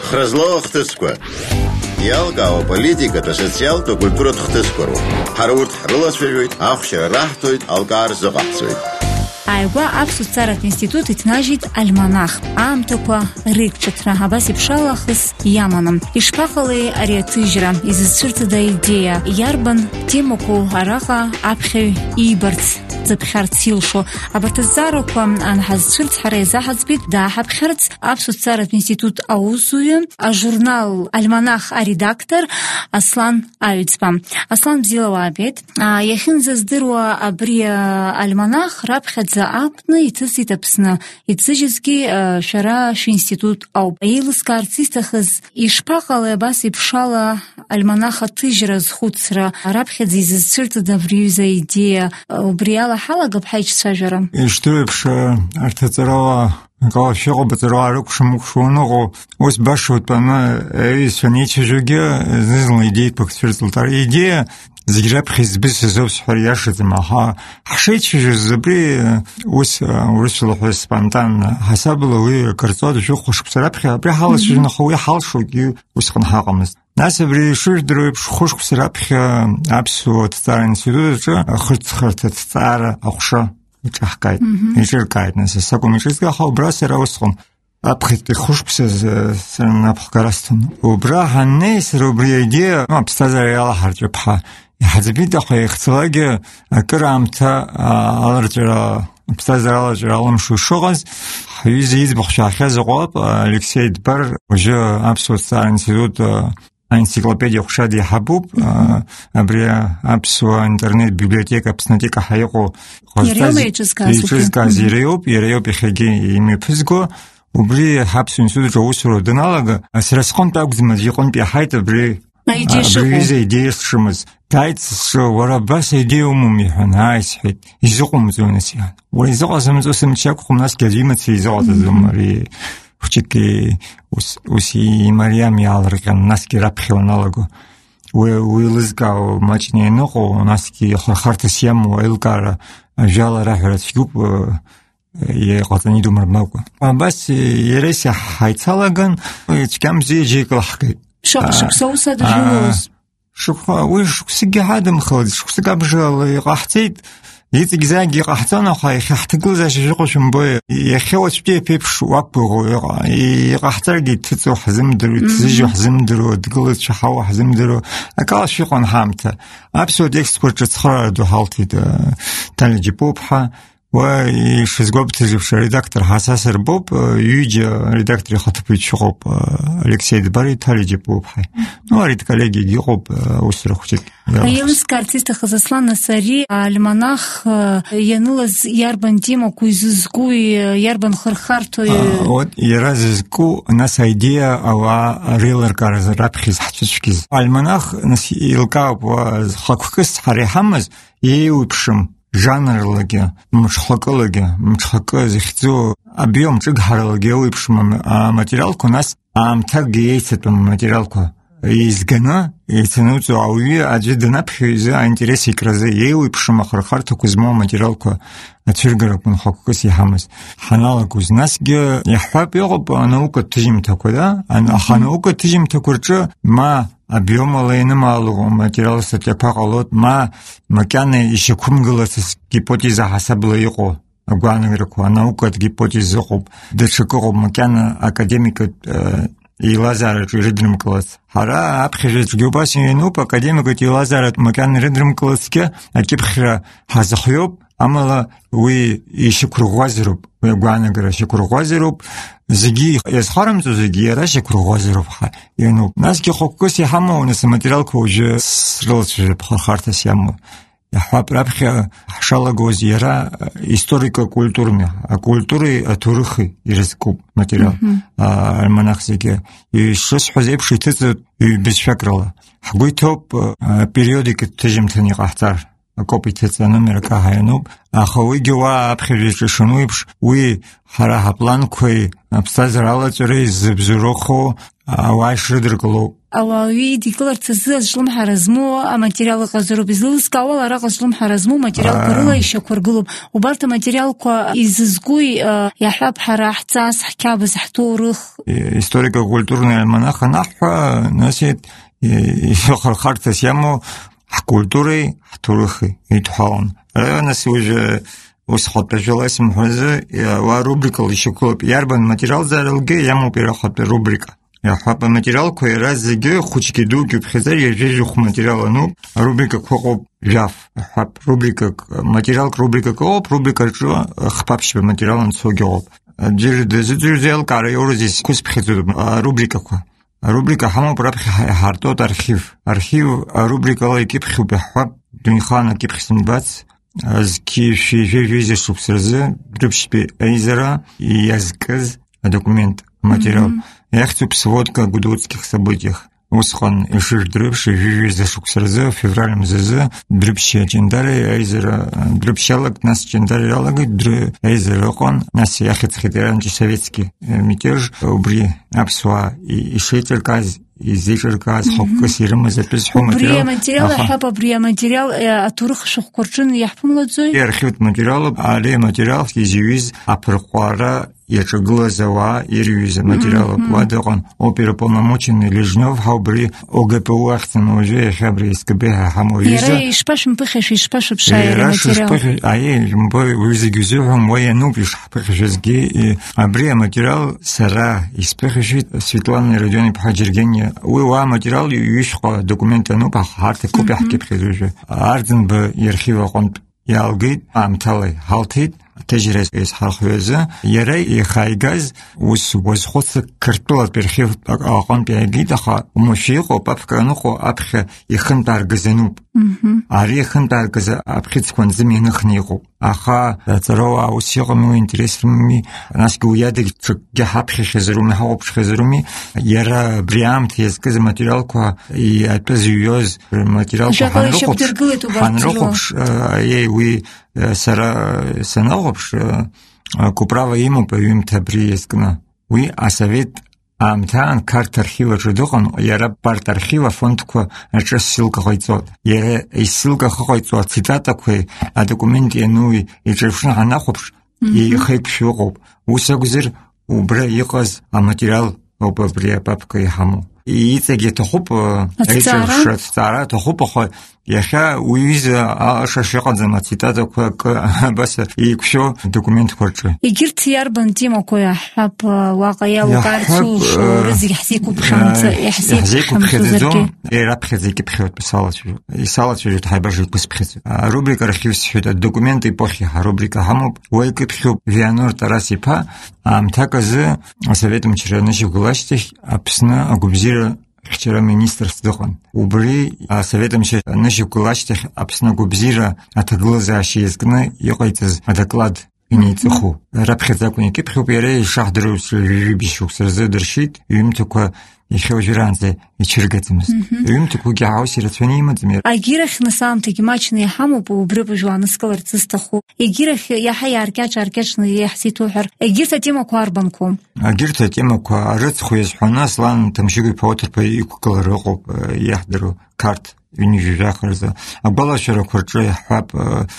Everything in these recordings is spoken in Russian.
Хразло хтысква. Ялгау политика, социалка, культура хтысквару. Харурт хрыласвежует, ахшара рахтует, алгар зогахцует. Айгва Аԥсуцаратә институт иҭнажьит альманах. Аамҭақәа рыгҿыҭра абас иԥшалахыс иаманым. Ишԥаҟалеи ари аҭыжьра, изызцәырҵыда аидеиа, иарбан темақәоу араҟа аԥхьаҩ иибарц, дзыԥхьарц илшо. Абарҭ азҵаарақәа анҳазцәырҵ ҳара иазаҳаӡбеит дааҳаԥхьарц Аԥсуцаратә институт аусзуҩы, ажурнал альманах аредактор Аслан Аҩӡба. Аслан, бзиала уаабеит. Иахьынӡаздыруа абри альманах раԥхьаӡа апны иҭысит Аԥсны. Иҭзыжьызгьы шәара шәинститут ауп. Еилыскаарц исҭахыз, ишԥаҟалеи абас иԥшала альманах аҭыжьра зхәыцра, раԥхьаӡа изызцәырҵыда абри аҩыза аидеиа, убри ала ҳалагап ҳаиҿцәажәара. Ишдыру арҭ аҵарала Калашьыҟоуп аҵарала рықәшамықәшуаныҟоу, ус башоуп аны аҩызцәа неицәажәогьы зны-зынла идеиақәак цәырҵылт. Идеиа зегь раԥхьа избысыз ауп сҳәар иашаӡам, аха ҳшеицәажәоз абри ус урысшәала спонтанно ҳасабала уи акырҵуа шәыхәа шықәса раԥхьа абри ҳалацәажәон, аха уи ҳалшогьы усҟан ҳаҟамызт. Нас абри ишыжәдыруа еиԥш хәышықәса раԥхьа Аԥсуа ҭҵаара институт аҿы ахырҵхырҭа ҭҵаара аҟәша иҿаҳкааит, иҿыркааит. Нас асакәым иҿызга, аха убра сара усҟан аԥхьатәи хәышықәса сара напхгаразҭон. Убра ҳаннеи сара убри аидеиа аԥсҭазаара иалаҳарҵәап ҳәа иҳаӡбеит, аха иахьцалакгьы акыраамҭа аларҵәара аԥсҭазаара аларҵәара алымшо ишыҟаз ҳҩыза иӡбахә шаахьаз аҟәалаԥ Алексей Дбар уажәы Аԥсуа ҭҵаара институт аенциклопедиа ҟәша диҳабуп, абри Аԥсуа интернет библиотека Аԥснатика ҳәа иҟоу иҿызкааз иара иоуп иахьагьы имҩаԥызго. Убри Аԥсуа институт аҿы аусура даналага, сара сҟынтә акәӡамыз, иҟынтә иаҳаит абри аҩыза идеиа сшымаз. Дааит сшо, уара абас аидеиа умоуп иҳәан, ааи сҳәеит, изыҟоумҵои нас иҳәан. Уара изыҟасымҵо сымчақәхом, насгьы аӡәы имаца изыҟаҵаӡом, ари хәҷыки ус имариам иаалырҟьан, насгьы раԥхьа уаналаго. Уи еилызкаау маҷны ианыҟоу, насгьы хырхарҭас иамоу аилкаара ажәала раҳәара цәгьоуп, иҟаҵаны идумырбакәа. Абас иара ҳаицалаган, цәгьамзи џьеик лаҳкит. Шықәса ус адыржәылоз? Уи шықәсыкгьы ҳадымхалеит, шықәсык абжала иҟаҳҵеит, иҵегь-зегь иҟаҳҵон, аха иахьаҳҭагылазаашьа шыҟоу шәымбои, иахьа уаҵәтәи аԥеиԥш уақәгәыӷуа иҟаҳҵаргьы иҭыҵуа ҳзымдыруа, иҭзыжьуа ҳзымдыруа, дгылазшәа ҳзымдыруа, акала шәыҟан ҳаамҭа. Аԥсуа текстқәа рҿы цхыраара ду ҳалҭеит Ҭалиа Џьапуа-ԥҳа, уа ишызгәабҭаз редактор ҳасасыр боуп, ҩыџьа редактор ихаҭыԥуаҩ шыҟоуп, Алексей Дбари, Ҭалиа Џьапуа-ԥҳа. Ари дколлегиагьы иҟоуп, аусура хәҷык. Еилыскаарц исҭахыз, Аслан, нас ари альманах ианылаз иарбан темақәа изызкуи, иарбан хырхарҭои? Иара зызку, нас аидеиа ауаа реилыркааразы раԥхьа изҳцәыцәгьаз. Альманах нас еилкаауп, хақәкыс ҳара иҳамаз еиуеиԥшым жанрлагьы, мҿхакылагьы, мҿхакы захьӡу абиом ҿыгҳаралагьы еиуеиԥшым аматериалқәа, нас аамҭакгьы еицатәым аматериалқәа еизганы, еицануҵо ауаҩы аӡәы данаԥхьо изы аинтерес икразы еиуеиԥшым ахырхарҭақәа змоу аматериалқәа ацәыргарақәа хақәкыс иҳамаз ҳаналагоз. Насгьы иаҳҳәап, иҟоуп анаукатә ҭыжьымҭақәа, аха анаукатә ҭыжьымҭақәа рҿы ма абиомала ианымаало аматериал статиақәа ҟалоит, ма макьана ишьақәымгылацыз гипотеза ҳасабала иҟоу агәаанагарақәа, анаукатә гипотеза ыҟоуп, даҽакы ыҟоуп макьана академикатә еилазаараҿы ирыдрымкылац. Ҳара аԥхьаҩцәагьы убас иануп, академикатә еилазаараҿы макьана ирыдрымкылацгьы акьыԥхьра ҳазыхиоуп, амала уи ишьақәырӷәӷәазароуп, уи агәаанагара шьақәырӷәӷәазароуп, зегьы иазхарамҵо зегьы иара шьақәырӷәӷәазароуп ҳәа иануп. Насгьы хықәкыс иҳамоу, нас аматериалқәа уажәы срылацәажәап хырхарҭас иамоу. Иаҳҳәап, раԥхьа ҳшалагоз иара историко-культурни, акультуреи аҭоурыхи ирызкуп материал альманах зегьы. Ишысҳәаз еиԥш иҭыҵуеит ҩ-бызшәакрала. Ҳгәы иҭоуп периодикатә ҭыжьымҭан иҟаҳҵар, акоуп иҭыҵны номерак ҳаиануп, аха уигьы уа аԥхьаҩцәа ишану еиԥш, уи ҳара ҳапланқәеи аԥсҭазаара алаҵәареи зыбзоурыхо ауаа ишрыдыркылоуп. أوي ديكولر تزز شلون حرزمو ماتيريال غزرو بزلس كاول را غزلم حرزمو ماتيريال كرلا يشكر قلوب وبالت ماتيريال كو يززقوي يحب حراح تاس حكابز حتورخ историко-культурная альманаха нахва носит يخر خارطة سيامو культуры حتورخي يتحاون нас уже وسخط بجلس محوزة ورубрика لشكلوب ياربن ماتيريال زارلجي يامو بيرخط رубрика я хапа материал кое раз зиге хучки дуги бхезар ежежух материала ну рубрика кого жав хап рубрика материал рубрика кого рубрика что хапши материалан согел джир дезел карайор здесь кус бхезар рубрика кого рубрика хамо прап хартот архив рубрика лайки бхуб хап дунхана кипхсин бац аз ки шежеже субсерзе дрбшпи эйзера и язказ документ материал Я хочу сводка о гудутских событиях. Усхан Ишир Дрыбши, Жижи Зашуксарзе, февралем ЗЗ, Дрыбща Чендари, Эйзера, Дрыбщалок, нас Чендари Ралаги, Эйзера Хон, нас Яхицхитер антисоветский мятеж, Убри Апсуа и Шейтерказ, и Зишерказ, Хоккасирма, записал материал. Материал, хапа брия материал, Атурх Шухкорчин, Яхпун Ладзой. И архив материалов, али материал, Езюиз, Апрхуара, Ячеглазова и ревизия материалов Вадаган, оперуполномоченный Лежнев, Хаубри, ОГПУ Ахтен уже Хабри СКБ Хамовиза. Я ишпашем пыхеш, ишпашем шайер материал. А я вызагюзюхам, я нубиш пыхешезги, и абрия материал Сара, испыхешит Светлана Родиони Пахаджиргения. Уа материал юшха документы, ну пахарты копиях кипхезуже. Арден бы архива он ялгит, амталай халтит. تجربة إسحاقية يرى خايجاز وسخوص كرتوات برخيف أقام بيجيد خا ومشيق وبابكانوخو أبخ يخن تارجزنوب عري يخن تارجز أبخ تكون زمين خنيقو أخا ترى وسيق مو إنترس مي ناس قويادك تجحب خزرومي هوب خزرومي يرى بريام تيزكز ماتيريال كوا يأتبزيوز ماتيريال خانروخش أيه سرا سناغبش كوبراوا يمو بيم تبريزكنا وي أسويت أمتان كارت أرخيوا جدوغن يرى بارت أرخيوا فونتكو أجرس سيلك خيطوت يرى السيلك خيطوت цитата كوي أدوكومنتي نوي يجرفشن هناخبش يخيب شوغب وساقزر وبرا يقاز الماتيريال وبرا بابكا يحمو يتجي تخوب أيش ترى تخوب خو يخا ويز أشياء زي цитата كوا بس يكشو دокумент كورتشو يجرت ياربن تيمو كويا حب واقعيا وقارتو رزق يحسيكو بخمس يحسيكو بخمس راب خزيك بخيوت بسالتو يسالتو جت حيبرج بس بخيت روبريكا رخيوس شوت دокументы эпохи روبريكا хаму ويك بخيو فيانور тарасипа تاكز советом чернышев гластих апсна агубзира вчера министр сдохан убри советом чернышев гластих апсна губзира атаглаза шиезгна йоқайтыз доклад иницху рабхезакуники пхупере шахдрус рибишук срзедершит юмтука يخوجرانزه يشرقتمز يمتكو جاوسي رتفني مدمر اجيرخ نسامتك ماچني حمو بوبرب جوانس كلر تستخو اجيرخ يا حي اركاچ يحسيتو حر اجيرت تيما كواربنكم اجيرت تيما كوارت خويز حناس لان تمشيغي بوتر بي كلرقو يحضروا كارت ينجاخرزا ابلاشرا كورچي حاب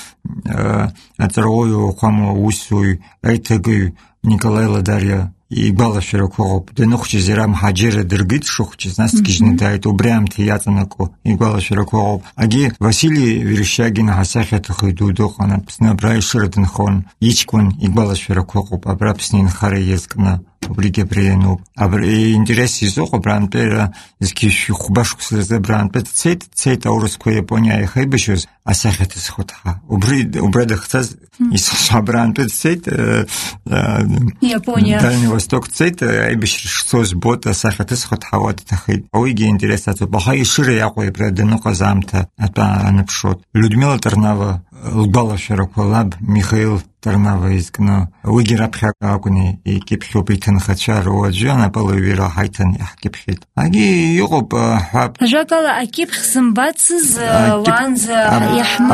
اترويو خامو وسوي ايتگي نيكолай Ладарья и балашера кого денохчи зерам хаджера дыргит шухчи знастки дает убрямти ятанако и балашера кого аги Василий Верещагин хасахет хидудо хана псна брайшерден хон ичкван и балашера кого абрапснин харе езкна облиге приену абр интерес изохо бранпера изки хубашку за бранпет цейт ауруско Япония хайбешус асахет схотха убреда хтаз и бранпет цейт Япония Дальний Восток цейт айбеш сос бота асахет схотха вот тахид ойги интерес ато бахай шире якой предено казамта ата анапшот Людмила Тарнава Лбалашера колаб Михаил Тарнава изгна угирапха акуни и кипхопитен хачар оджана половира хайтан яхкипхит аги йоп хаб жакала акипхсмбацыз ванз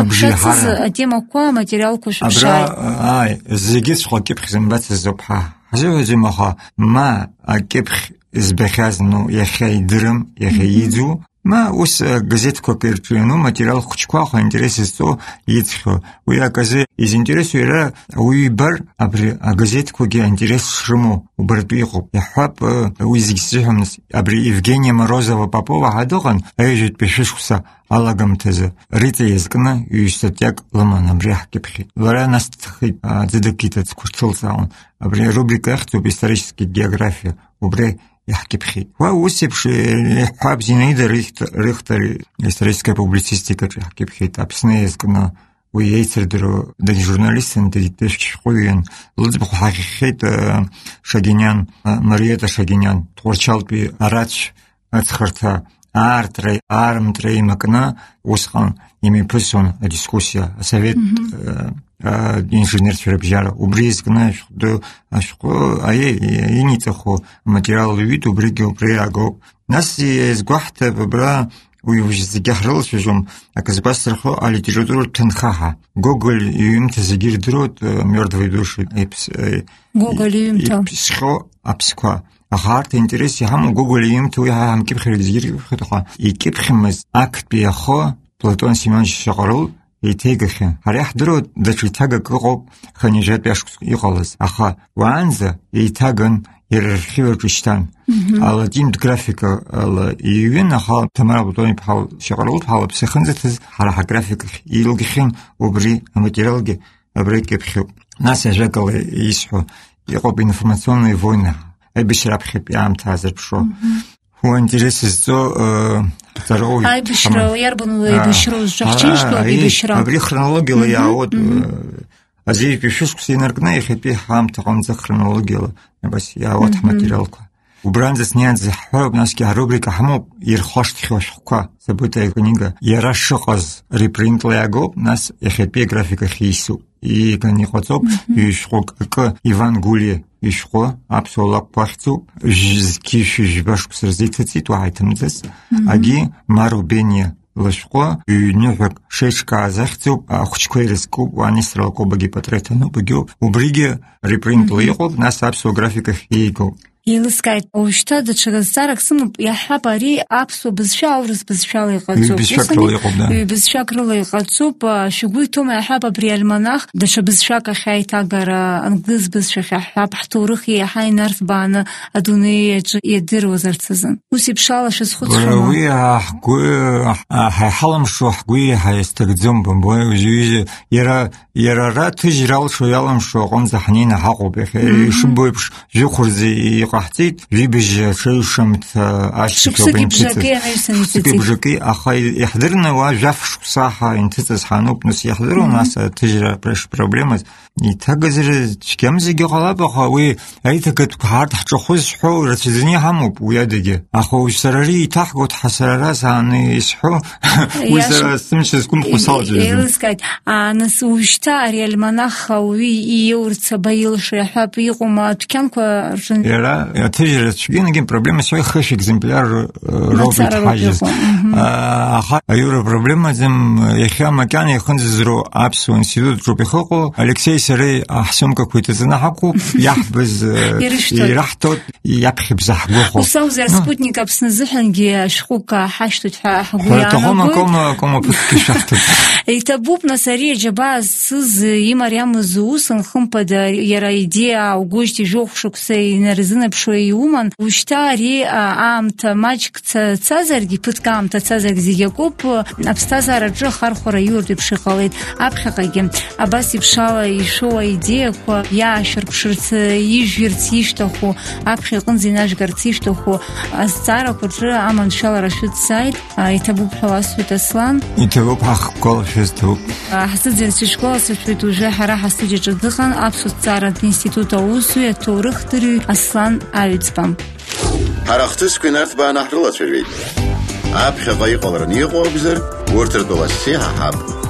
яхмакшацыз тема ко материал кушша ай зигис хокипхсмбацыз зопха حزوجمها ما أكبخ إزبخازنو يخي درم يخي يدو ما وس газетку кирчуну материал хучкуаха интересисто ицхо уя газе из интересу ера уйбар абри газетку ге интерес шрому убртуихо яхап уизгсихамс абри Евгения Морозова Попова хадоган ежит пишешуса алагамтезе ритеезкна юстатяк ламанам ряхкепхи лара настхи дзедекитец курцулсаун абри рубрика ахтуб историческая география убре يحكي بخير ووسبش حاب زينيدا ريختر историческая публицистика يحكي بخير أبسنايز كنا وييتردرو دا جورناليستن تديتش خوين لذبخ حقيقيت شاجينيان مريتا شاجينيان تورчал بي арач ацхарта артрей армтрей макна усхан ими пусон дискуссия совет инженер терапияра убризг знаешь до ашко инитахо материал вид убриго приаго нас из гвахта бра уйвжзигахрыл шужум аказбастрхо а литературу тенхаха Гоголь им тезигирдрот мёртвые души Гоголь им там психо апсква ахарт интереси хаму Гоголь им то я хам кипхэр зигирхотха и кипхэмс акт биахо Платон Семенович Шакарул يتيجخن هريح درو دش يتاجك قب خنيجات بيش يخلص أخا وعنزة يتاجن يرخيور كشتان على دين جرافيكا على يوين أخا تمر بطوني بحال شغلول بحال بسخنزة على جرافيك يلقيخن وبري ماتيريالجي أبريك بخيو ناس يجاكل يسحو يقب информационные войны أي بشرب خيب يعم تعذر بشو هو интересно второй ай бишро ярбану бишро жахчишко бишро абри хронология я вот азей пишешь синергна их пи хам тагон за хронология бас я вот материалку убранза снят за хоб наски рубрика хаму ирхош тхошка события книга я расшоқаз репринт лего нас эхпи графика хису и канихоцоп и шок Иван Гуле ишхо абсолак пахцу жкиши жбашк срзитци туайтмдес аги марубения лашхо и нюхак шешка захцу хучкойреску ванисралко баги патретану багю убриге репринт лего нас абсо графика хиго Илскайт ошта да чагасарак сым яхапари апсо бизшаурс бизшалы гацу бизшакрылы гацу па шугуй тома яхапа приальманах да шабизшака хайтагара англиз бизшаха хапхтурых яхайнарф бана адуны едир вазарцзан усипшала шсхуцшама ви ахгу халам шохгуй хайстагдзум бомбой жиже яра тижрал шоялам шогон захнина хагубе шубойш жухурзи قحتيت ليبج شوشمت اشكو بجاكي اخي يحضرنا واجف صحه انت حنوب نس يحضروا ناس تجرا برش بروبليمز يتغزر كمزي غلابه خوي ايتك هارد حخوز حو رتزني همو ويادجي اخو سرري تحقت حسراس اني يسحو وسمشكم قصاج يلسكايت انا سوشتا ريال مناخ وي يورص بايلش حاب يقوم تكنكو Я тиждень швидким проблема свой хэш экземпляр робит хаджис. Юра проблема зим яхя макан яхан зро апсу институт жопихоко Алексей Серей ахсом какой-то знахаку яхбез ирахтот япхиб захбохо. Усаузер спутник апсназыханги шхука хаштут хагуяна. Тохома кома подкишахтут. Это буб на саре джаба сыз и Мариам Зусан хымпада яра идея угошти жохшуксей на резина пшоиуман уштари амта мачк цазарги пыткамта цазарг зигекоп абстазара джа хархора юрди пшихалит апхагаги абаси пшала ишоа идея ко яшер пширц ижвирц иштоху апхигын зинаж гарциштоху азцара куржа аман шала рашид сайт это буб хавасут аслан это буб хаккол шесту хасидзерси школа сфит уже хара хасиджи дждхан абсут цара института усуя торыхтыры аслан авицбам харахтыс күнәрт ба нахрылат шервит апха гайқаларын йоғобзер ортырдоласы хаб